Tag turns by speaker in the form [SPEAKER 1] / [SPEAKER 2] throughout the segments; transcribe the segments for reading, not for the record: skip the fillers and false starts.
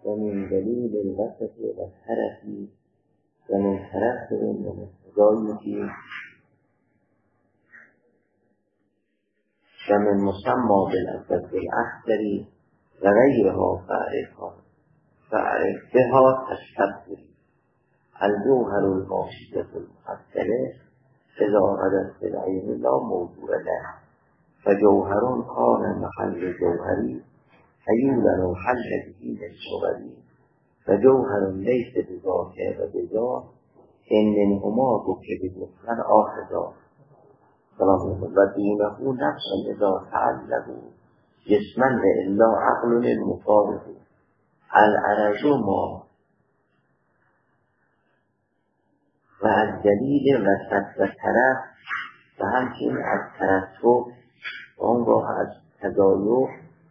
[SPEAKER 1] و من دلیل الوسط و طرفی و من طرف و من خدایتی و من مسمى بالعبد الاخضری و غیرها فعرف بها تشتبه الجوهر الماشیة المحصله اذا غدت بالعین لا موضوع له فجوهر کان محل جوهری ایولا حل به للصغری فجوهر لیس بذاک و بذا ان منهما رکب مطلقا آخذا و دونه نفس اذا تعلق جسما الا عقل المفارق العرض ما و از دلیل وسط و طرف و همچنین از ترتب و آنگاه از تدایق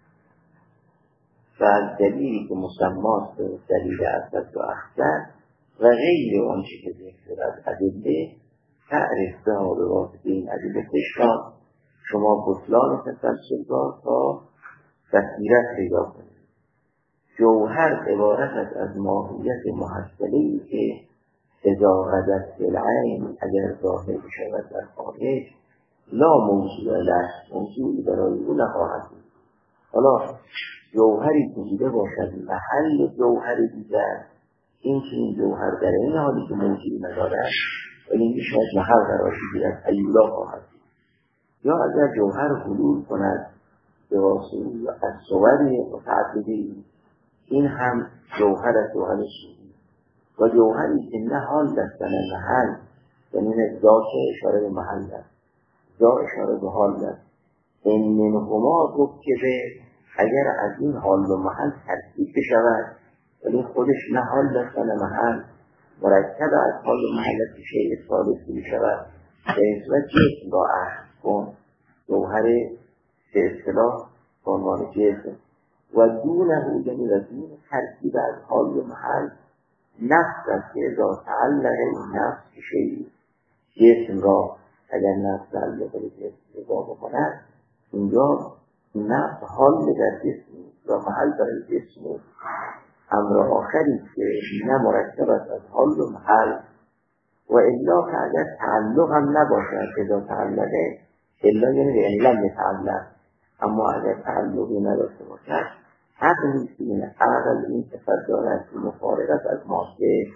[SPEAKER 1] و از دلیلی که مسماست به دلیل اسد و اخضر و غیر آنچه که ذکر از ادله تعریف به ها به واسطه این ادله بشکن شما بطلان تسلسل را تا بصیرت پیدا کنید. جوهر عبارت است از ماهیت محصله‌ای که اذا غدت بالعین اگر ظاهر بشود در خارج لا موضوع له موضوعی برای او نخواهد بود. حالا جوهری بوده باشد محل جوهر دیگر این که این جوهر در این حالی که موضوعی ندارد ولی این شاید محل قرار بگیرد ایولا خواهد بود. یا اگر جوهر حلول کند به واسطه از صوری متعددی این هم جوهر از جوهر شیعی و جوهری که نه حال دستن محل یعنی ذات اشاره به محل است ذات اشاره به حال است این منهما رکبه اگر از این حال و محل ترکیب بشود ولی خودش نه حال دستن محل مرکب از حال و محلت شیء ثالث میشود به این صورت جسم را اخذ کن جوهر به اصطلاح به عنوان جسم و دونه یعنی و دون ترکیب از حال و محل نفس است که اذا تعلق این نفس شیء جسم را اگر نفس تعلق به جسم اضا بکند اینجا نفس حال در جسم و محل برای جسم امر آخری که نه مرکب است از حال و محل و الا که اگر تعلق هم نباشد اذا تعلقه الا یعنی به علم تعلق اما اگر تعلقی نداشته باشد حق نیست این عقل این صفت دارد که مفارقت از ماده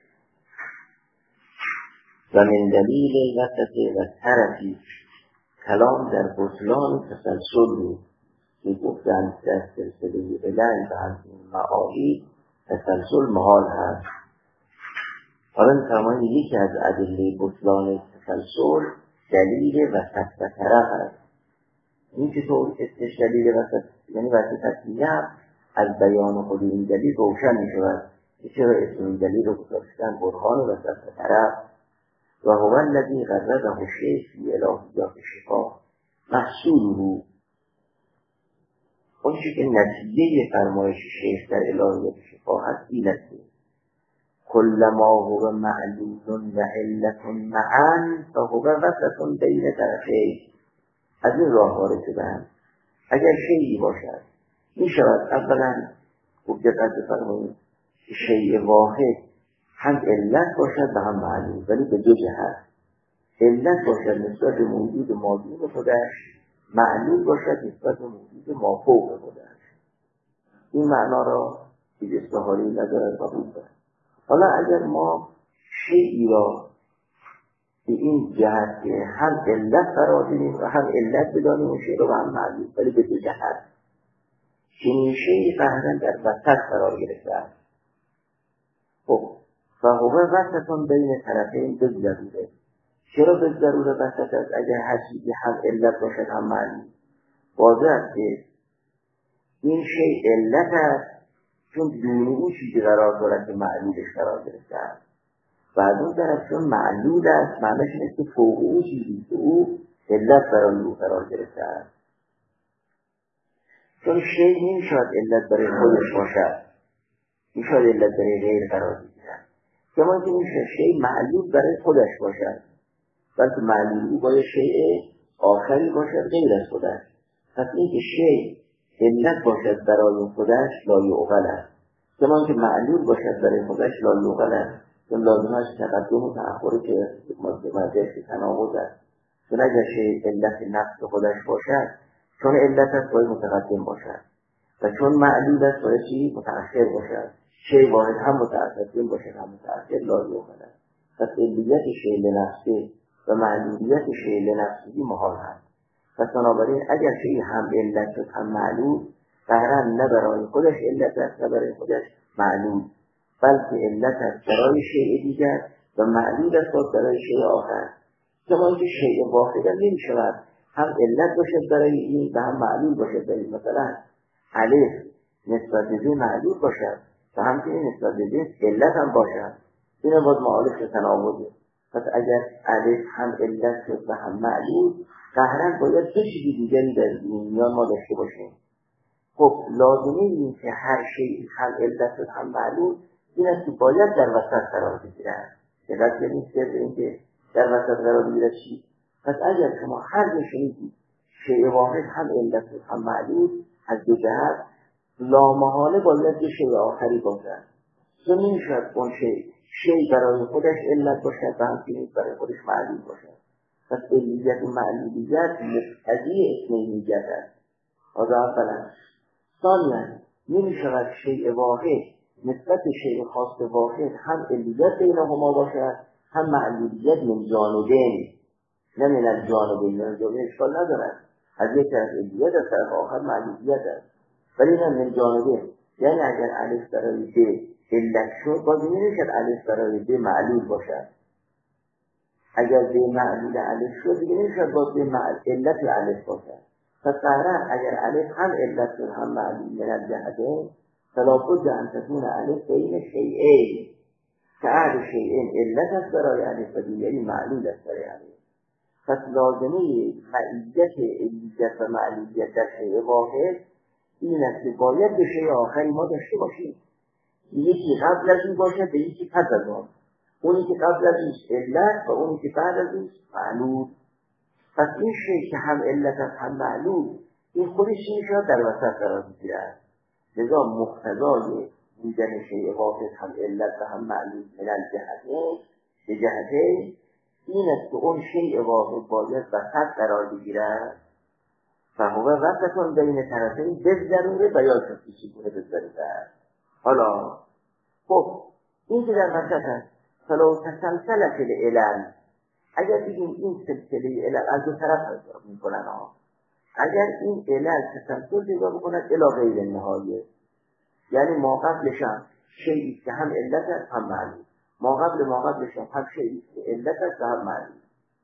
[SPEAKER 1] و من دلیل وسط و طرفی کلام در بطلان تسلسل بود که گفتن در سلسله علل و همچنین معالی تسلسل محال هست. حالا می‌فرمایند یکی از ادله بطلان تسلسل دلیل وسط و طرف است. این که طور استش دلیل وسط یعنی وسط هم از بیان خود این دلیل روشن می‌شود که چرا اسم این دلیل رو گذاشتن برهان وسط و طرف و هو الذی غرضه الشیخ فی الهیات شفا محصوله اون چی که نتیجه فرمایش شیخ در الهیات شفا هست این است کل ما هو معلول و علت معا فهو وسط بین طرفین. از این راه وارد شدن اگر شیعی باشد می شود اولا خوب دقت بفرمایید شیء واحد هم علت باشد و هم معلول ولی به دو جهت علت باشد نسبت به موجود مادون خودش معلول باشد نسبت به موجود مافوق خودش. این معنا را چیز استحالی ندارد قبول دارد. حالا اگر ما شیعی را به این جهت که هم علت قرار دیم و هم علت بدانیم و شیء را هم معلول ولی به دو جهت چنین شیعی فهمن در وسط قرار گرفته است. خب فهو وسط بین طرفین بگذروده. چرا بگذروده وسط است اگر هر چیزی هم علت باشد هم معلول؟ واضح است که این شیء علت است چون دون او چیزی قرار دارد که معلولش قرار گرفته است و از اون طرف چون معلول است معنیش اینه که فوق او چیزی که او علت برای او قرار گرفته است. چون شیء نمیشود علت برای خودش باشد میشود علت برای غیر قرار بگیرد کما که میشه شیء معلول برای خودش باشد بلکه معلول او باید شیء آخری باشد غیر از خودش. پس این که شیء علت باشد برای خودش لا یعقل است زمان که معلول باشد برای خودش لا یوغل است، چون لازمش تقدم و تأخری که مدرش تناقض است. چون اگر شیء علت نفس خودش باشد، چون علت است باید متقدم باشد و چون معلول است باید چی متأخر باشد. شیء واحد هم متقدم باشد هم متأخر لا یوغل است. پس علیت شیء لنفسه و معلولیت شیء لنفسه محال است. پس بنابراین اگر شیء هم علت شد هم معلول، قهرن نه برای خودش علت است نه برای خودش معلول، بلکه علت است برای شیء دیگر و معلول است برای شیء آخر. زمانی که شیء واحد نمی شود هم علت باشد برای این و هم معلول باشد برای این. مثلا الف نسبت به معلول باشد و همچنین نسبت به علت هم باشد، این باز معالف تناقضه. پس اگر الف هم علت شد و هم معلول، قهرن باید دو چیز دیگری در میان ما داشته باشیم. خب لازمه این که هر شیء هم علت شد هم معلول، این است که باید در وسط قرار بگیرد. دقت کنید که اینکه در وسط قرار بگیرد چی؟ پس اگر شما هر دو شیء شیء واحد هم علت شد هم معلول، از دو جهت لامحاله باید دو شیء آخری باشد. چون نمی‌شود اون شیء برای خودش علت باشد و همچنین برای خودش معلول باشد. پس علیت و معلولیت مقتضی اثنینیت است. هذا اولا. ثانیاً نمی‌شود شیء واحد نسبت شیء خاص واحد هم علیت بینهما باشد هم معلولیت من جانبین، نه من الجانبین. من جانبین اشکال ندارد، از یک طرف علیت از طرف آخر معلولیت است، ولی نه من جانبین. یعنی اگر الف برای ب علت شد، باز نمی‌شود الف برای ب معلول باشد. اگر ب معلول الف شد دیگه نمی‌شود باز ب علت الف باشد. پس قهرن اگر الف هم علت شد هم معلول من الجهتین، فلا بد ان تكون الف بین شیئین، که احد شیئین علت است برای الف و دیگری معلول است برای الف. پس لازمه معیت علیت و معلولیت در شیء واحد این است که باید به شیء آخری ما داشته باشیم، یکی قبل از این باشه به یکی پس از آن، اونی که قبل از این علت و اونی که بعد از این معلول. پس این شیء که هم علت است هم معلول، این خودش میشه در وسط قرار بگیرد. لذا مقتضای بودن شیء واحد هم علت و هم معلول من الجهتین به جهتین این است که اون شیء واحد باید وسط قرار بگیرد. فهو وسطون بین طرفین بذروره بیان شد که چگونه بذروره. حالا خب این که در وسط است، فلو تسلسلت العلل، اگر بگیم این سلسله علل از دو طرف حساب میکنن ها، اگر این علل تسلسل پیدا بکند الی غیر نهایه، یعنی ما قبلش هم شیئی که هم علت است هم معلول، ما قبلش هم شیئی که علت است و هم معلول،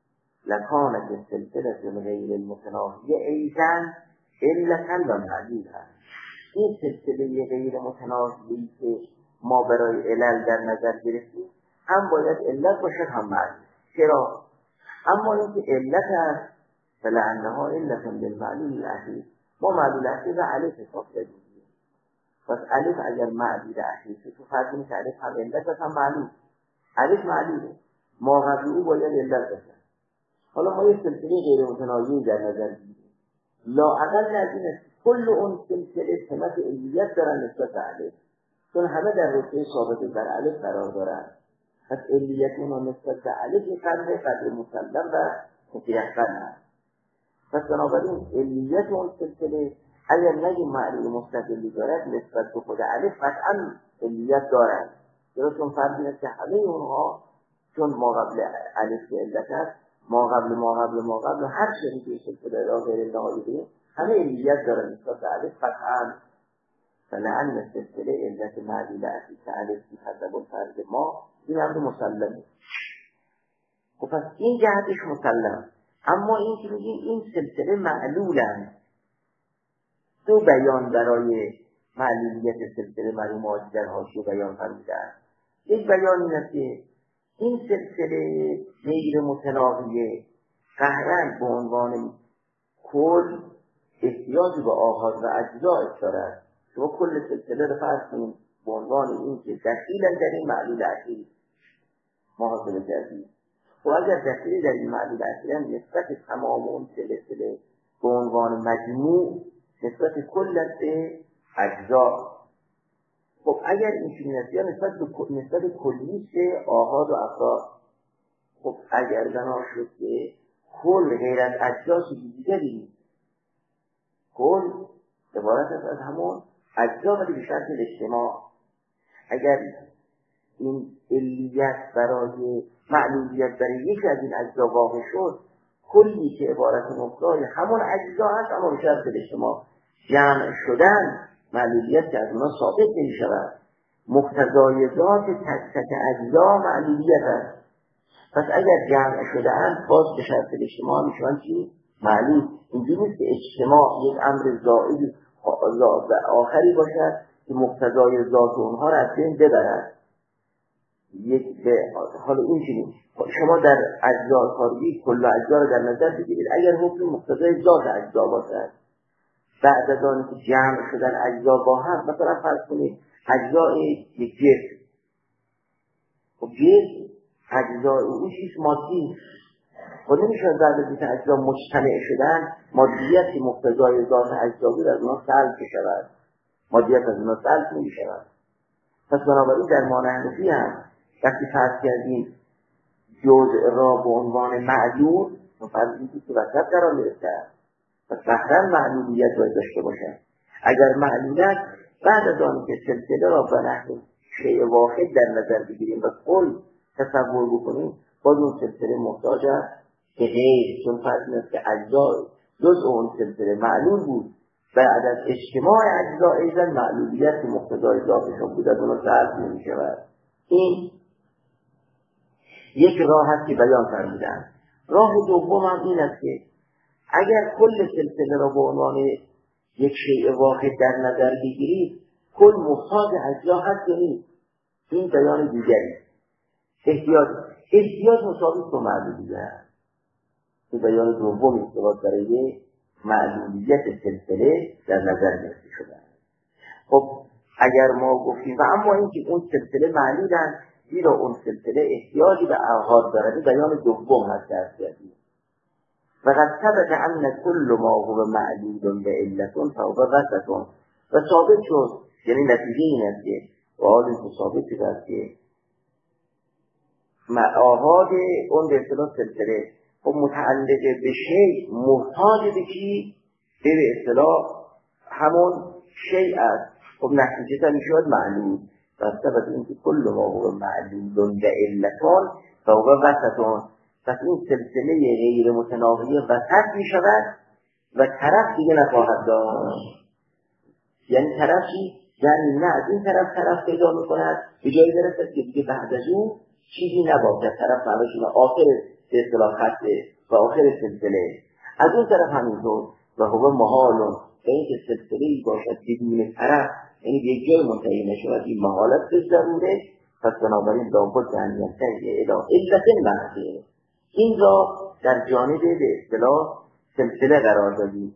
[SPEAKER 1] لکانت سلسله غیر المتناهیه ایضا علتا و معلولا. این سلسله غیر متناهی که ما برای علل در نظر گرفتیم هم باید علت باشد هم معلول. چرا؟ اما اینکه علت است فلعنها علت بالمعلول الاخیر، ما معلول اخیر و علت حساب کردیم. پس علت اگر معلول اخیر شد تو فرض کنید علت هم علت است هم معلول، علت معلوله، ما قبل او باید علت باشد. حالا ما یک سلسله غیر متناهی در نظر بگیریم، لااقل از این است کل اون سلسله سمت علیت دارن نسبت به علت، چون همه در رتبه ثابت بر علت قرار دارند. پس علیت اون نسبت به علت یک قدر مسلم و متیقن است. پس بنابراین علیت اون سلسله اگر نگیم معلول مستقلی دارد نسبت به خود علت قطعا علیت دارد، چون فرض این است که همه اونها چون ما قبل علت که علت است، ما قبل هر شریکی سلسله را غیر نهایی همه علیت دارد نسبت به علت قطعا. فلعن سلسله علت معلول اصلی که علت مصدق الفرد ما این هم مسلمه. خب پس این جهتش مسلم. اما این که میگیم این سلسله معلولند، دو بیان برای معلولیت سلسله معلومات در حاشیه بیان فرموده است. یک بیان این است که این سلسله غیر متناهیه قهرن به عنوان کل احتیاج به آغاز و اجزا دارد. شما کل سلسله رو فرض کنید به عنوان این که دخیلا در این معلول اخیر محاسبه کردید. و اگر دخیل در این معلول اخیر نسبت تمام اون سلسله به عنوان مجموع نسبت کل به اجزا، خب اگر این چنین است یا نسبت کلیست آحاد و افراد، خب اگر بنا شد که کل غیر از اجزا چیزی دیگری، کل عبارت است از همون اجزا ولی به شرط اجتماع. اگر این علیت برای معلولیت برای یکی از این اجزا واقع شد، کلی که عبارت مقدار همون اجزا هست اما به شرط اجتماع جمع شدن معلولیت که از اونا ثابت نمی شود. مقتضای ذات تک تک اجزا معلولیت است. پس اگر جمع شده اند باز به شرط اجتماع میشوند چی؟ معلول. اینجوری نیست که اجتماع یک امر زائد آخری باشد که مقتضای ذات اونها را از بین ببرد. حالا این چنین شما در اجزا کاری کل اجزا را در نظر بگیرید. اگر حکم مقتضای ذات اجزا باشد، بعد از آن که جمع شدن اجزا با هم، مثلا فرض کنید اجزای یک جسم، خب جسم اجزای او چیز مادی، خب نمیشه بعد از اینکه اجزا مجتمع شدن مادیت که مقتضای ذات اجزا بود از اونها سلب شود، مادیت از اونها سلب نمیشود. پس بنابراین در مانحنفی هم وقتی فرض کردیم جزء را به عنوان معلول، فرض کنید که وسط قرار گرفته است، پس فقط معلولیت باید داشته باشد. اگر معلولیت بعد از آن که سلسله را به نحو شیء واحد در نظر بگیریم و کل تصور بکنیم، باز اون سلسله محتاج است که غیر، چون فرض کنید که اجزا جزء اون سلسله معلول بود، بعد از اجتماع اجزا ایضا معلولیت که مقتضای ذاتشون بود از اونها سلب نمی‌شود. این یک راه است که بیان فرمودند. راه دوم هم این است که اگر کل سلسله را به عنوان یک شیء واحد در نظر بگیرید، کل محتاج اجزا هست یا نیست؟ این بیان دیگری. احتیاج مساوی با معلولیت. این بیان دومی است که باید برای معلولیت سلسله در نظر گرفته شده. خب اگر ما گفتیم و اما اینکه اون سلسله معلولند، زیرا اون سلسله احتیاجی به آحاد دارد، بیان دوم هست درست کردیم. فقد ثبت ان كل ما هو معلول بعلة فهو وسط و ثابت شد، یعنی نتیجه این است که آحاد ثابت شده است که آحاد اون به اصطلاح سلسله خب متعلق به شیء محتاج به چی؟ به اصطلاح همون شیء است. خب نتیجه تا میشود معلول. و ثبت این که کل ما هو معلول بعلة فهو وسط. پس این سلسله غیر متناهی وسط می شود و طرف دیگه نخواهد داشت. یعنی طرفی یعنی نه از این طرف پیدا می کند به جایی برسد که دیگه بعد از اون چیزی نباشد. طرف معنیش آخر به اصطلاح خطه و آخر سلسله. از اون طرف همینطور و هو محال و اینکه سلسله‌ای باشد بدون طرف، یعنی به یک جای منتهی نشود، این محالت به ضروره. پس بنابراین لابد ان ینتهی الی علت محضه. این را در جانب به اصطلاح سلسله قرار دادیم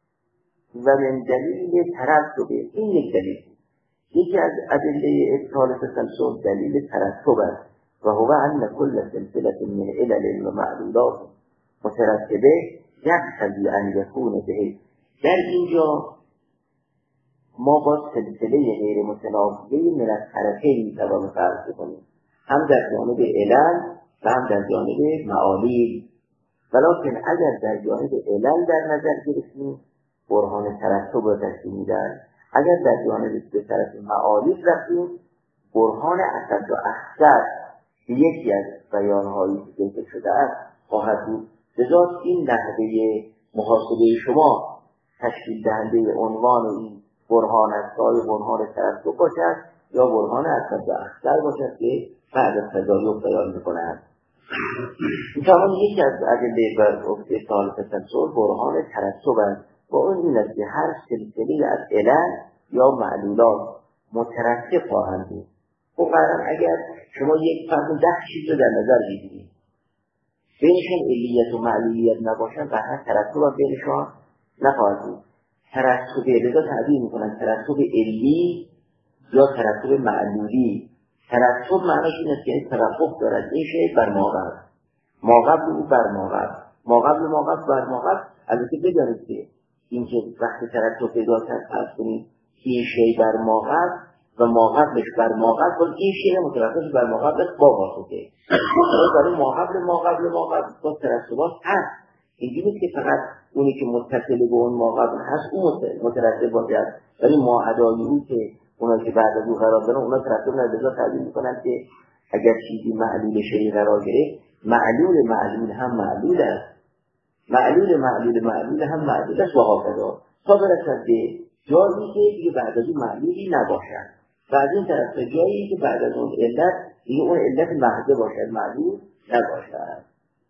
[SPEAKER 1] و من دلیل ترتب. این یک دلیل، یکی از ادله ابطال تسلسل دلیل ترتب است و هو ان کل سلسله من علل و معلولات مترتبه یقتضی ان یکون به. در اینجا ما با سلسله غیر متناهی من الطرفین میتوانیم فرض کنیم، هم در جانب علل و هم در جانب معالیل. ولیکن اگر در جانب علل در نظر گرفتیم برهان ترتب را تشکیل میدهد. اگر در جانب به طرف معالیل رفتیم برهان اسد و اخصر که یکی از بیانهایی که ذکر شده است خواهد بود. لذا این نحوه محاسبه شما تشکیل دهنده عنوان این برهان است که برهان ترتب باشد یا برهان اسد و اخصر باشد که بعد از تضایق بیان می‌کند. می‌توان یکی از ادله بر ابطال تسلسل برهان ترتب است و اون این است که هر سلسله از علل یا معلولات مترتب خواهند بود. خب قرار اگر شما یک فرد 10 چیز رو در نظر بگیرید بینشون علیت و معلولیت نباشن و هر ترتب بینشون نخواهد بود. ترتب لذا تعبیر می‌کنن ترتب علی یا ترتب معلولی. ترتب معنیش این است که توقف دارد این شیء بر ما قبل او بر ما قبل بر ما قبل. البته بدانید که این که وقتی ترتب پیدا کرد فرض کنید این شیء بر ما قبل و ماقبلش بر ماقبل باز این شیء متوقفش بر ماقبلش با واسطه برای ماقبل با ترتبات هست. اینجوری نیست که فقط اونی که متصل به اون ماقبل هست اون مترتب باشه، ولی ماعدای او که اونا که بعد از او قرار دارن اونا ترتب ندازا تعبیر میکنن که اگر چیزی معلول شیء قرار گرفت معلول هم معلول است، معلول هم معلول است و هاکذا تا برسد به جایی که دیگه بعد از اون معلولی نباشد و از این طرف به جایی که بعد از اون علت دیگه اون علت محض باشد، معلول نباشد.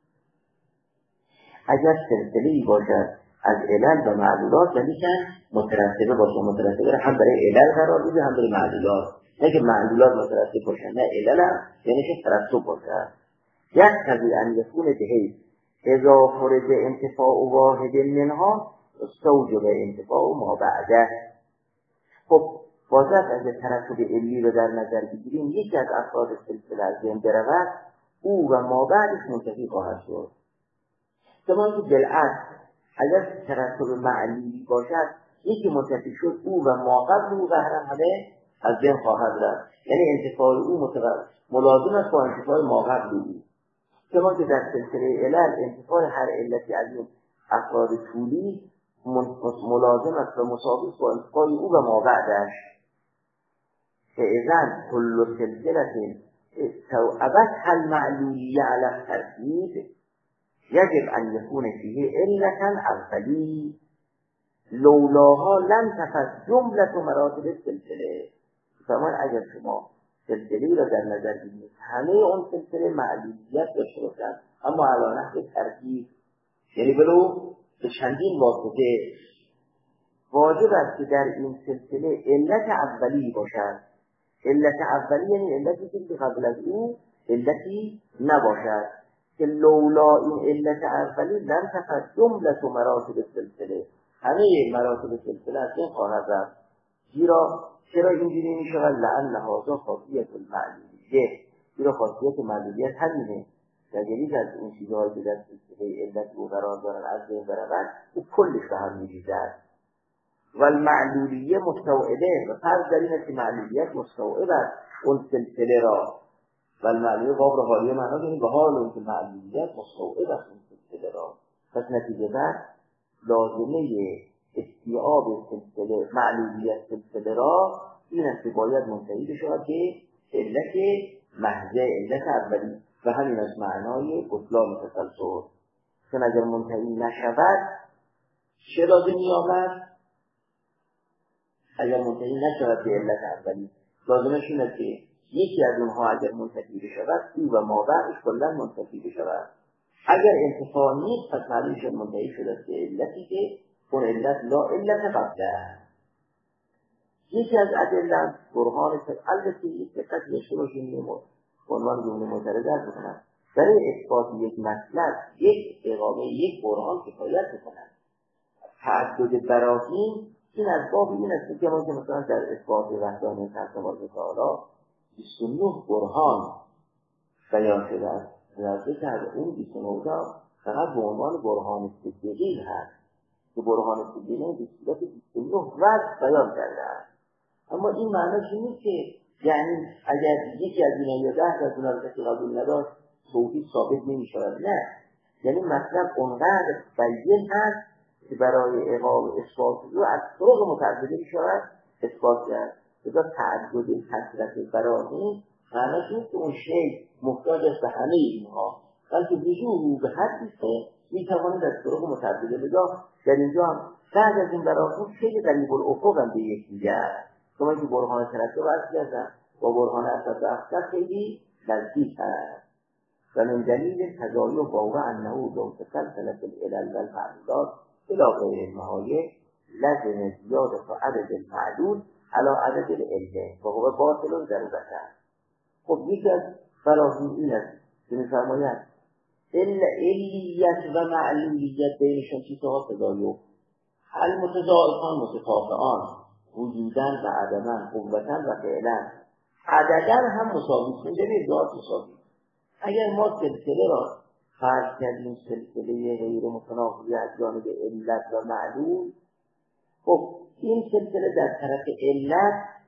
[SPEAKER 1] اگر سلسله‌ای باشد از علل و معلولات ولیکن مترتبه باشه، مترتبه هم برای علل قرار بده هم برای معلولات، نه که معلولات مترتب باشن نه علل هم یعنی که ترتب باشد. یک قضیه ان یکون بحیث اذا فرض انتفاع واحد منها استوجب انتفاع ما بعده. خب واضح اگه ترتب علی رو در نظر بگیریم یکی از افراد سلسله از بین برود او و ما بعدش منتفی خواهد شد. زمانی که بالعکس اگر ترتب معلی باشد یکی منتفی شد او و ما قبل او قهرم همه از بین خواهد رفت، یعنی انتفاع او ملازم است با انتفاع ما قبل او. زمانی که در سلسله علل انتفاع هر علتی از این افراد طولی ملازم است و مساوی با انتفاع او و ما بعدش، که اذن کل سلسله استوعبتها المعلولیه علی الترتیب یجب ان یکون فیه علة اولی لولاها لم تفت جملة مراتب السلسله. زمان اگر شما سلسله را در نظر بگیرید همه اون سلسله معلولیت داشته باشند اما علی نحو ترتیب، یعنی بلو به چندین واسطه واجب است که در این سلسله علت اولی باشد. علت اولی یعنی علتی که قبل از او علتی نباشد که لولا این علت اولی لم تفت جملة مراتب السلسله، همه مراتب سلسله از این خواهد رفت. چرا اینجوری می شود؟ لعن هذا خاصیت المعلولیه، زیرا خاصیت معلولیت همینه، یعنی از اون چیزهایی که در سلسله علت او قرار دارن از بین برود او کلش به هم می‌ریزد. و المعلولیه مستوعبه و فرض در این است که معلولیت مستوعب است اون سلسله را. و المعلولیه باب را حالیه معنا داریم به حال اون که معلولیت مستوعب است اون سلسله را. پس نتیجه بر لازمه استیعاب سلسله معلولیت سلسله را این است که باید منتهی بشود که علت محض علت اولی و همین از معنای بطلان تسلسل. چون اگر منتهی نشود چه لازمی آمد؟ اگر منتهی نشود به علت اولی لازمش این است که یکی از اونها اگر منتهی بشود او و ما بعدش کلا منتهی بشود. اگر انتفاع نیست پس معلوم شد منتهی شده به علتی که اون علت لا علت قبله. یکی از ادله برهان البته یک دقت داشته باشیم عنوان جمله معترضه بکنم برای اثبات یک مطلب یک اقامه یک برهان کفایت میکنند. تعدد براهین این از باب این است که ما که مثلا در اثبات وحدانیت تبارک و تعالی 29 برهان بیان شده است. درسته که از اون 29 فقط به عنوان برهان صدیقی هست که برهان صدیقی به صورت 29 وجه بیان کرده است. اما این معنیش نیست که یعنی اگر یکی از اینا یا 10 از اونها رو کسی قبول نداشت توحید ثابت نمی‌شود. نه، یعنی مطلب اونقدر بیان هست که برای اقامه اثبات رو از طرق متعدده می‌شود اثبات کرد. لذا تعدد کثرت براهین معنیش نیست که اون شی محتاج است به همه اینها، بلکه وجود به حدی است می‌تواند از طرق متعدده. لذا در اینجا هم بعد از این براهین خیلی قریب الافق هم به یکدیگر شما که برهان ترتب از کردن با برهان اساس اختص خیلی نزدیک هست. و من دلیل تضایع واقع انه لو تسلسلت العلل والمعلولات الى غیر النهایه لازم زیادت عدد المعلول علی عدد العله و هو باطل ضرورتا. خب یکی از براهین این است که می‌فرماید علیت و معلولیت بینشان چیزها تضایع المتضاعفان متکافئان وجودن و عدمن قوتن و فعلن عددن هم مساوی است. یعنی ذات مساوی. اگر ما سلسله را فرض کردیم سلسله غیر متناقضی از جانب علت و معلول، خب این سلسله در طرف علت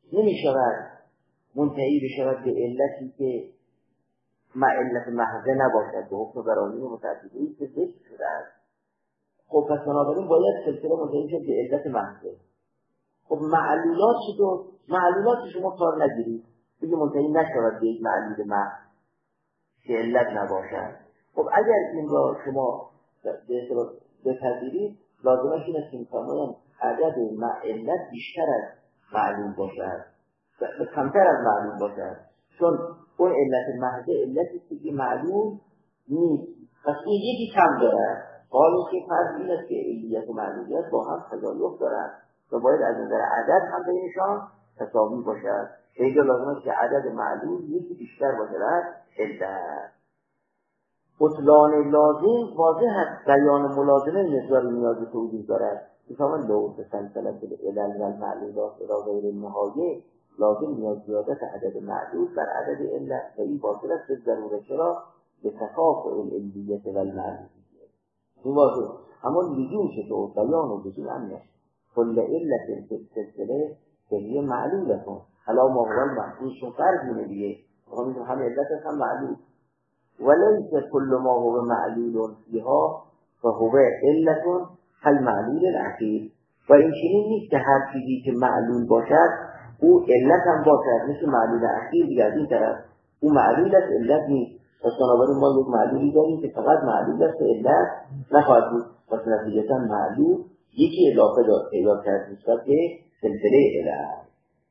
[SPEAKER 1] نمیشود منتهی بشود به علتی که علت محضه نباشد، به حکم برانی متعددی که ذکر شده است. خب پس بنابراین باید سلسله منتهی شد به علت محضه. خب معلولات چطور؟ معلولات شما کار نگیرید، بگه منتهی نشود به یک معلول محض که علت نباشد. خب اگر این را شما بپذیرید، لازمش این است که می‌فرمایند عدد علت بیشتر از معلول باشد، کمتر از معلول باشد، چون اون علت محض علتی که معلول نیست، پس این یکی کم دارد. حالا که فرض این است که علیت و معلولیت با هم تضاد دارند و باید از نظر عدد هم بینشان تساوی باشد. اینجا لازم است که عدد معلول یکی بیشتر باشد از علت. بطلان لازم واضح است، بیان ملازمه مقدار نیازی که وجود دارد. مثلا لو سلسله العلل و المعلولات را غیر النهایه لازم نیاز زیادت عدد معلول بر عدد علت و این واضح است به ضروره چرا به تکافؤ العلیت و المعلولیت. این واضح، اما لزوم چطور بیان و لزوم امنه کل علت سلسله که معلولتون حالا ما هو المحفوظ چون فرض دیگه هم علت هم معلول وليس كل ما هو معلول فيها فهو علة كالمعلول الأخير. و این چنین نیست که هر چیزی که معلول باشد او علت هم باشد، مثل معلول اخیر دیگه. از این طرف او معلول است، علت نیست. پس بنابراین ما یک معلولی داریم که فقط معلول است، علت نخواهد بود. پس نتیجتا معلول یکی اضافه پیدا کرد نسبت به سلسله علت.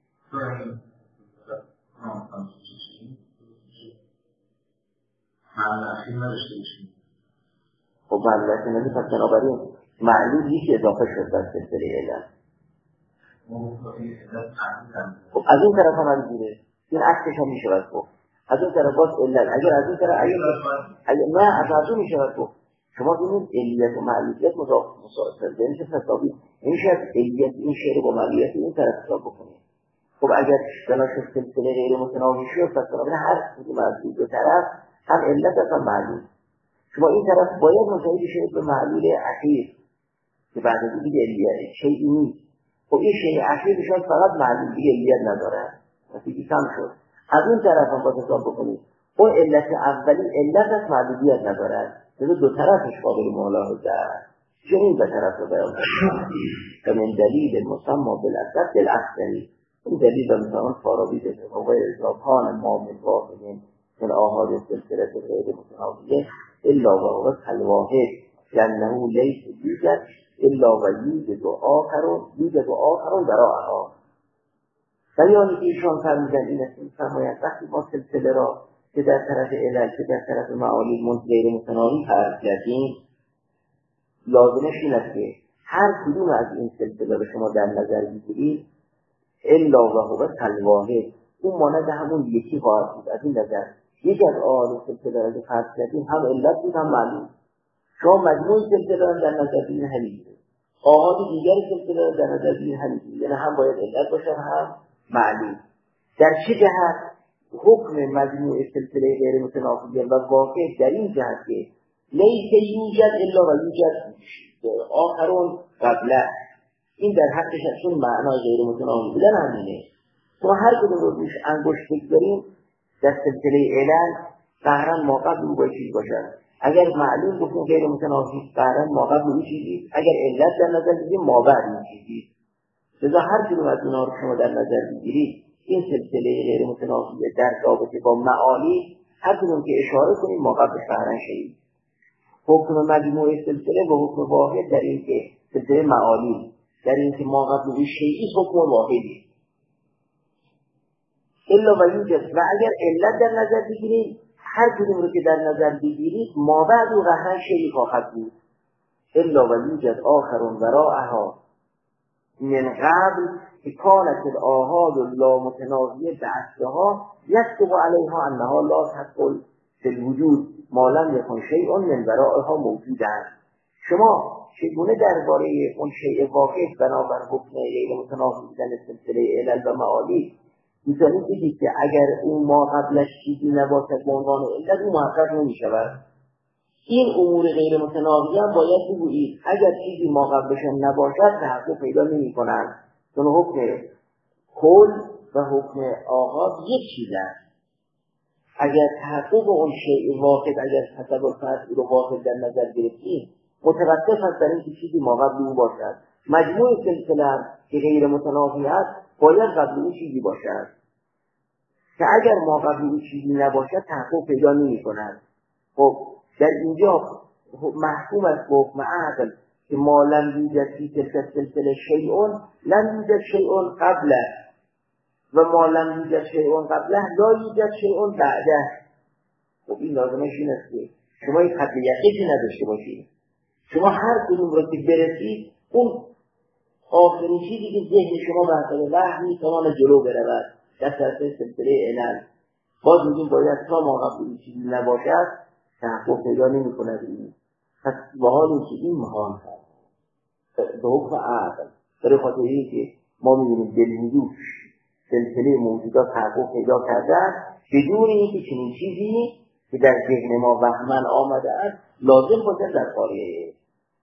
[SPEAKER 2] معلول اخیر نداشته باشیم.
[SPEAKER 1] خب معلول اخیر نداشته، پس بنابراین معلول یکی اضافه شد در سلسله علت. خب از این طرف هم همینجوره، این عکسش هم میشود گفت. از این طرف باز علت، اگر از این طرف نه از اون میشود گفت. شما ببینید علیت و معلولیت مساوی بینش تساوی، این شاید علیت این شعر با معلولیت این طرف حساب بکنید. خب اگر بناش سلسله غیر متناهی شد، پس بنابراین هر کدوم از این دو طرف هم علت هم معلول. شما این طرف باید منتهی بشید به معلول اخیر که بعد از این دیگه علیت شیئی نیست. خب این شیء اخیرشان فقط معلول دیگه علیت نداره، نتیجه کم شد. از این طرف هم باید حساب بکنید اون علت اولی علت از معلولیت نداره، لذا دو طرفش قابل ملاحظه است. چنین به طرف رو بیان کنید که من دلیل مسمى بالاصل الاصلی، این دلیل به مثلا فارابی به قوه اضافان ما من واحدین من آهاد سلسله غیر متناهیه الا و هو الواحد لانه لیس یوجد الا و یوجد آخر براءها. بیانی که ایشان فرمودن این است می‌فرمایند وقتی ما سلسله را که در طرف علل که در طرف معالی غیر متناهی فرض کردیم، لازمش این است که هر کدوم از این سلسله رو شما در نظر بگیرید الا و هو الواحد، اون مانند همون یکی خواهد بود. از این نظر یکی از آهاد سلسله را که فرض کردیم هم علت بود هم معلول. شما مجموع سلسله را در نظر بگیرید همین آهاد دیگر سلسله را در نظر بگیرید همین، یعنی هم باید علت باشه هم معلول. در چه جهت حکم مجموع سلسله غیر متناهیه و واقع در این جهت که لیس یوجد الا و یوجد آخرون قبله، این در حقش چون معنای غیر متناهی بودن همینه. ما هر کدوم رو روش انگشت بگذاریم در سلسله علل قهرن ما قبل رو باید چیز باشد. اگر معلول بکنیم غیر متناهی قهرن ما قبل رو چیزی، اگر علت در نظر بگیریم ما بعد رو چیزی. لذا هر کدوم از اینا رو شما در نظر بگیرید این سلسله غیر متناهی در رابطه با معانی هر کدوم که اشاره کنیم ما قبل قهرن شدید. حکم مجموع سلسله و حکم واحد در این که سلسله معانی در این که ما قبل شیئی حکم واحدی الا و یوجد. و اگر علت در نظر بگیرید هر کدوم رو که در نظر بگیرید ما بعد و قهرن شیئی خواهد بود. الا و یوجد آخرون وراءها من قبل که کانت الآهاد لا متناهیه به اصلها یصدق علیها انها لا تدخل فی الوجود ما لم یکن شیء من ورائها موجودن. شما چگونه درباره اون شیء واقع بنابر حکم غیر متناهی بودن سلسله علل و معالی میتونید بگید که اگر اون ما قبلش چیزی نباشد به عنوان علت اون محقق نمیشود. این امور غیر متناهی هم باید بگویید اگر چیزی ما قبلش نباشد تحقق پیدا نمی کنند، چون حکم کل و حکم آغاز یک چیز است. اگر تحقق اون شیء واحد، اگر حسب الفرض رو واحد در نظر گرفتیم، متوقف است در اینکه چیزی ما قبل او باشد. مجموع سلسله که غیر متناهی است باید قبل او چیزی باشد که اگر ما قبل او چیزی نباشد تحقق پیدا نمی‌کند. خب در اینجا محکوم است به حکم عقل که ما لم یوجد فی تلک السلسله شیء لم یوجد شیء قبله و ما لم یوجد شیء قبله لا یوجد شیء بعده. خب این لازمش این است که شما این قطع یقینی نداشته باشید. شما هر کدوم رو که برسید اون آخرین چیزی که ذهن شما بحثه وحی تمام جلو برود در سلسله علل. باز میگیم باید تا ما قبل این چیزی نباشد تحقق پیدا نمی کند. این پس با حال که این محال هست به حکم عقل، برای خاطر این که ما میبینیم دلوجود سلسله موجودات تحقق پیدا کردن بدون اینکه چنین چیزی که در ذهن ما وهمن آمده است لازم باشد در قاره.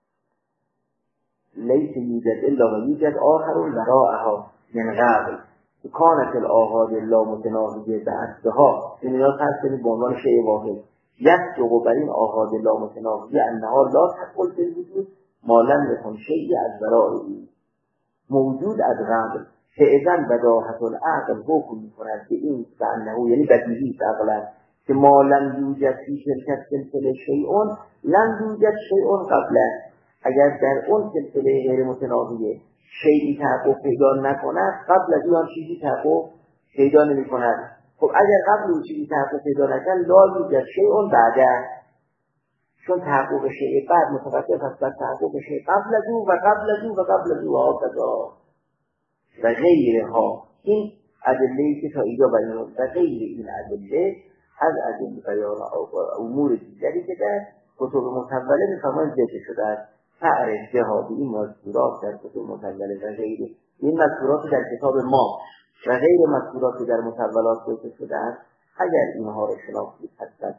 [SPEAKER 1] لیس یوجد الا و یوجد آخر وراءها من قبل کانت الاحاد لا متناهیه به اصلها. این اینا ترسلی به عنوان شیء واحد یصدق بر این آحاد لا متناهیه انها لا تدخل فی الوجود ما لم یکن شیء از وراء موجود از قبل. فاذا بداهة العقل حکم می‌کند که این انه یعنی بدیهی عقلا که ما لم یوجد فی تلک السلسله شیء لم یوجد شیء قبله. اگر در اون سلسله غیر متناهیه شیئی تحقق پیدا نکند قبل از اون چیزی تحقق پیدا نمی‌کند. خب اگر قبل اون چیزی تحقق پیدا نکند لا یوجد شیء بعده، چون تحقق شیء بعد متوقف است بر تحقق شیء قبل از او و قبل از او و قبل از او و هکذا و غیرها. این ادله‌ای که تا اینجا بیان و غیر این ادله از ادله بیان امور دیگری که در کتب مطوله می‌فرمایند ذکر شده است. تعرف جهادی این مذکورات در کتب مطوله و غیره، این مذکورات در کتاب ما و غیر مذکورات در مطولات ذکر شده است. اگر اینها را شناختید حدث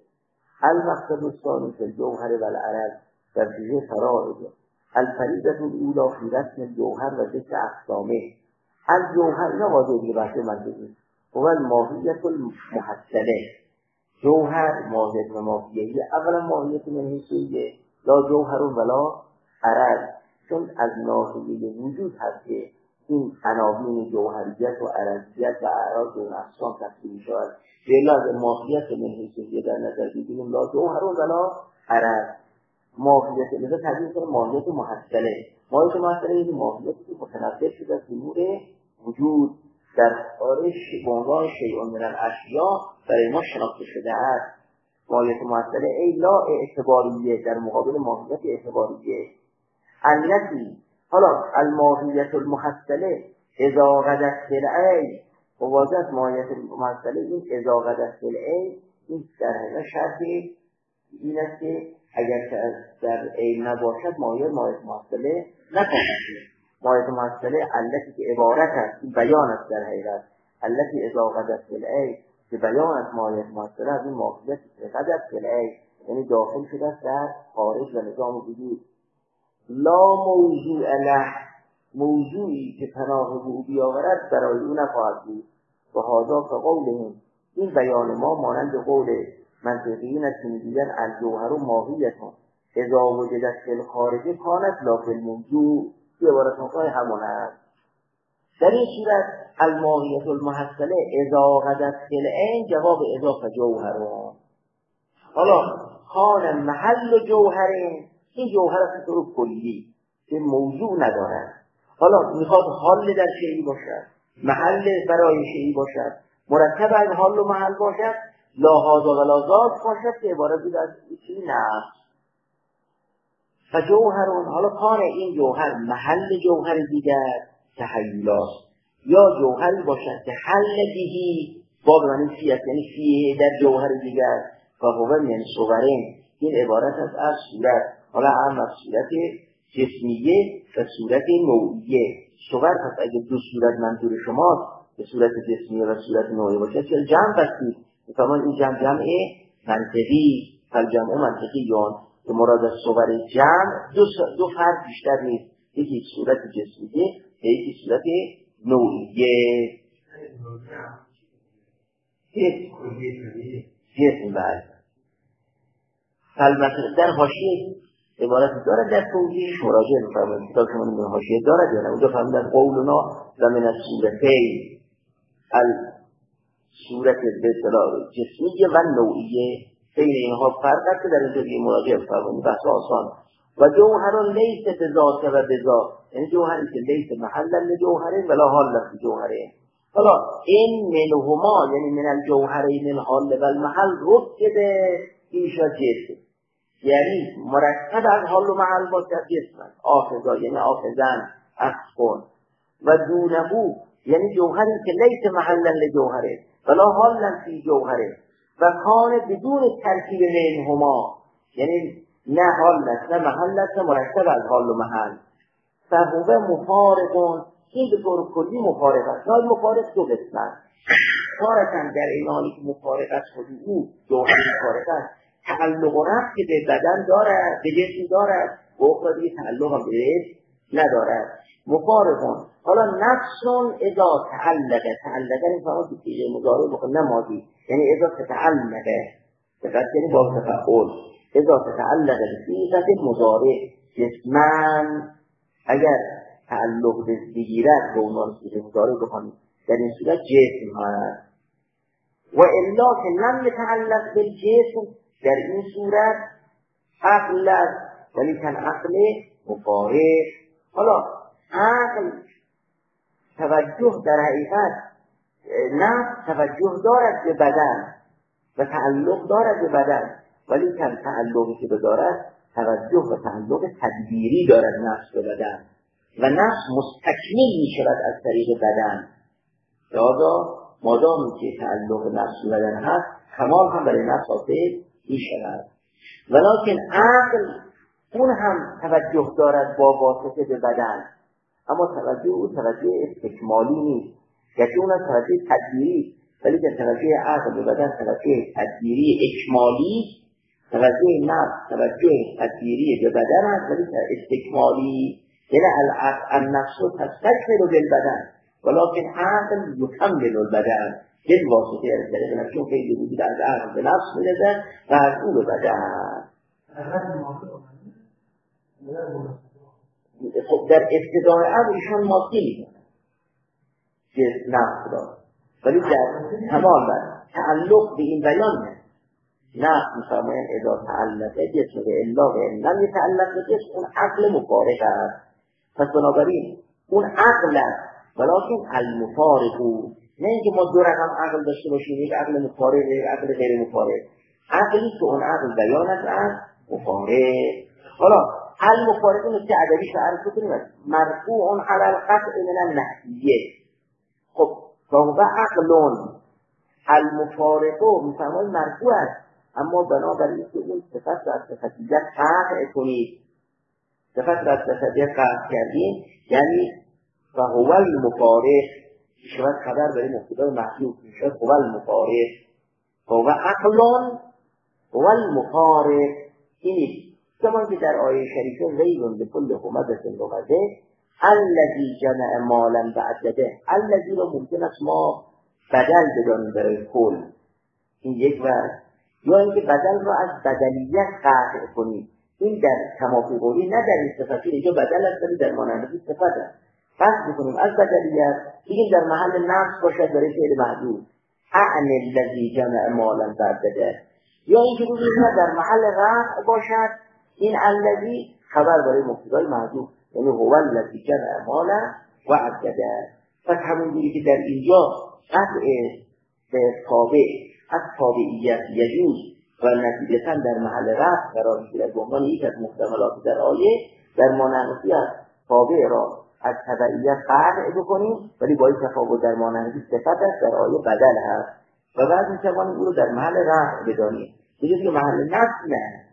[SPEAKER 1] المقصد الثانی فی الجوهر و العرض در جزء فرائض الفریضة الاولی فی رسم الجوهر و ذکر اقسامه. الجوهر اینا واضح دیگه بحث من بگیم هو الماهیت المحصله. جوهر ماهیت و ماهیهی اولا ماهیت من حیثیه لا جوهر ولا عرض، چون از ناحیه وجود هست که این عناوین جوهریت و عرضیت و اعراض و اقسام تقسیم شود. جلا از ماهیت من حیثیه در نظر بگیریم لا جوهر ولا عرض. ماهیت لذا تبدیل کنه ماهیت محصله. ماهیت محصله یعنی ماهیتی که متنبع شده از امور وجود در خارج به عنوان شیء من الاشیاء برای ما شناخته شده است. ماهیت محصله ای لا اعتباریه در مقابل ماهیت اعتباریه. التي حالا الماهیت المحصله اذا غدت بالعین واضح ماهیت محصله این اذا غدت بالعین این در حقیقت شرطی این است که اگر در عین نباشد ماهیت محصله نکنه. ماهیت محصله التي که عبارت است این بیان است در حقیقت التي اذا غدت بالعین که بیان است ماهیت محصله از این ماهیت غدت بالعین یعنی داخل شده است در خارج و نظام وجود. لا موضوع له موضوعی که پناه به او بیاورد برای او نخواهد بود. و هذا فقولهم این بیان ما مانند قول منطقیین است که میگویند الجوهر ماهیت اذا وجدت فی الخارج کانت لا فی الموضوع. این عبارت‌های همون است. در این صورت الماهیت المحصله اذا غدت فی العین جواب اضافه جوهرون. حالا کان محل جوهرین این جوهر است طور کلی که موضوع ندارد. حالا میخواد حال در شیئی باشد محل برای شیئی باشد مرتب از حال و محل باشد لا هذا ولا ذاک باشد که عبارت بود از چیزی نه. فجوهرون حالا کار این جوهر محل جوهر دیگر تحیلاست یا جوهری باشد که حل بهی با معنی فی است یعنی فیه در جوهر دیگر و هو من صورین این عبارت است از صورت. حالا هم از صورت جسمیه و صورت نوعیه. صور پس اگه دو صورت منظور شماست به صورت جسمیه و صورت نوعیه باشه چرا جمع بستید؟ مثلا این جمع منطقی فالجمع منطقیون که مراد از صور جمع دو فرد بیشتر نیست. یکی صورت جسمیه و یکی صورت نوعیه. جسم بعد فالمثل در حاشیه عبارت دارد در توضیحش مراجعه می‌فرمایید کتاب شما نمی‌دونم حاشیه دارد یا نه اونجا فرمودن قولنا و من الصورتین صورت به اصطلاح جسمیه و نوعیه بین اینها فرق است که در اینجا دیگه مراجعه می‌فرمایید بحث آسان و جوهر لیس بذات و بذات یعنی جوهری که لیس محلا لجوهره ولا حال لجوهره حالا این منهما یعنی من الجوهرین الحال و المحل رتب ایشا جسم یعنی مرکب از حال و محل باشد جسم آخذا یعنی آخذن اخذ و دونه یعنی جوهری که لیس محلا لجوهره ولا حالا فی جوهره و کان بدون ترکیب منهما یعنی نه حال نه محل نه مرکب از حال و محل فهو مفارقون این به طور کلی مفارق است نه مفارق دو قسم است مفارقاً در این حالی که مفارق است خود او جوهر مفارق است تعلق و رفت که به بدن دارد به جسم دارد و اخرى دیگه تعلق هم به جسم ندارد مفارقون حالا نفسون اذا تعلقه این فهمت که تیجه مضارع بکن نمازی یعنی اذا تتعلقه فقط یعنی با تفعول اذا تتعلقه بسیغت مضارع جسمن اگر تعلق بگیرد به عنوان تیجه مضارع بکن در این صورت جسم هست و الا که لم يتعلق بالجسم در این صورت عقل است ولی کن عقل مفارق حالا عقل توجه در حقیقت نه توجه دارد به بدن و تعلق دارد به بدن ولی کن تعلقی که بدارد توجه و تعلق تدبیری دارد نفس به بدن و نفس مستکمل می شود از طریق بدن لذا مادامی که تعلق نفس به بدن هست کمال هم برای نفس حاصل می شود ولیکن عقل اون هم توجه دارد با واسطه به بدن اما توجه او توجه استکمالی نیست یکی اون توجه تدبیری ولی که توجه عقل به بدن توجه تدبیری اکمالی توجه نفس توجه تدبیری به بدن است ولی استکمالی یعنی النفس تستکمل بالبدن ولكن عقل یکمل البدن این واسطه از طریق نفس چون خیلی وجود از عقل به نفس میرسد و از او به بدن خب در ابتدای امر ایشان ماضی میکنن که نفس دار ولی در تمام تعلق به این بیان نه میفرمایند اذا تعلق جسم به الا و لم یتعلق به جسم اون عقل مفارق است پس بنابراین اون عقل است ولکن المفارق نه اینکه ما دو رقم عقل داشته باشیم یک عقل مفارق یک عقل غیر مفارق عقلی که اون عقل بیان است از مفارق حالا المفارق مثل ادبی شعر کنیم مرفوع علی القطع من النحویه خب فهو عقل المفارق میفرماید مرفوع است اما بنابراین که اون صفت را از صفتیت قطع کنید صفت را از صفتیت قطع کردیم یعنی فهو المفارق شود خبر برای مبتدای محذوف میشه هو المفارق هو عقل هو المفارق اینی کما که در آیه شریفه ویل لکل همزة لمزة الذی جمع مالا بعدده الذی را ممکن است ما بدل بدانیم برای کل این یک وجه یا اینکه بدل را از بدلیت قطع کنیم این در کمافی قولی نه در این صفتی اینجا بدل است ولی در مانندگی صفت است قطع بکنیم از بدلیت دیگه در محل نفس باشد برای فعل محذوف اعن الذی جمع مالا بعدده یا اینکه بگیم در محل رفع باشد این الذی خبر برای مبتدای محذوف یعنی هو الذی جمع مالا و عدده پس همونجوری که در اینجا قطع به تابع از تابعیت یجوز و نتیجتا در محل رفع قرار گیرد به عنوان یک از محتملات در آیه در مانندگی از تابع را از تبعیت قطع بکنیم ولی با این تفاوت در مانندگی صفت است در آیه بدل هست و بعد میتوانیم او رو در محل رفع بدانیم دیگه محل نفس نه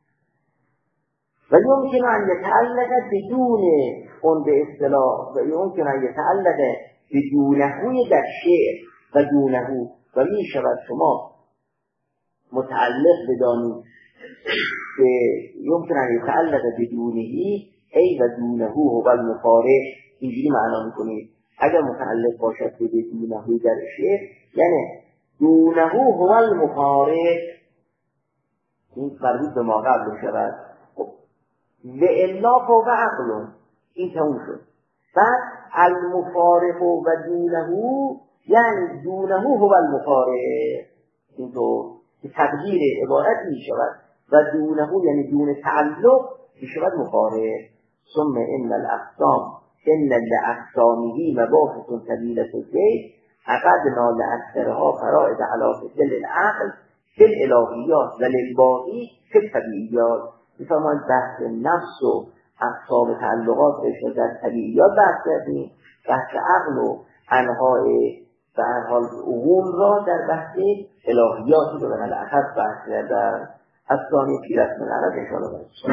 [SPEAKER 1] ولی ممکن ان یتعلق بدون اون به اصطلاح و ممکن ان یتعلق بدونه در شعر و دونه و می شود شما متعلق بدانید که ممکن ان یتعلق بدونهی ای و دونه هو المفارق اینجوری معنا میکنید اگر متعلق باشد به دونه در شعر یعنی دونه هو المفارق، این مربوط به ما قبل شود. و الا فوق عقل، این تموم شد. بعد المفارق و دونه یعنی دونه هو المفارق، اینطور که تغییر عبارت می شود و دونه یعنی دون تعلق می شود مفارق. ثم ان الاقسام ان لاقسامه مباحث طویلة الذیل عقدنا لاکثرها فرائض علی دل العقل فی الالهیات و للباقی فی الطبیعیات. میفرماید بحث نفس و اقسام تعلقات رو در طبیعیات بحث کردیم، بحث عقل و انواع به هر حال عقول را در بحث الهیاتی رو به الاخص بحث کردن. از ثانی پیرت من عرب انشاءالله بحث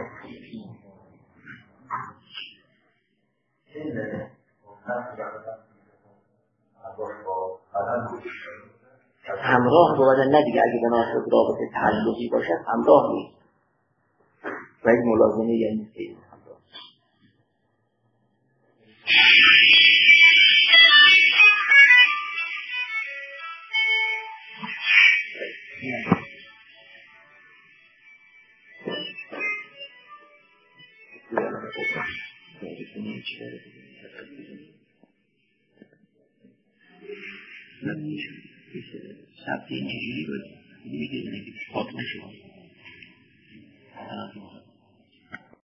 [SPEAKER 1] همراه بود نه دیگه، اگه بناسب رابطه تعلقی باشد همراه نیست و این ملازمه یعنی نیست. سبت این چجوری بود دیگه خاطمه شد.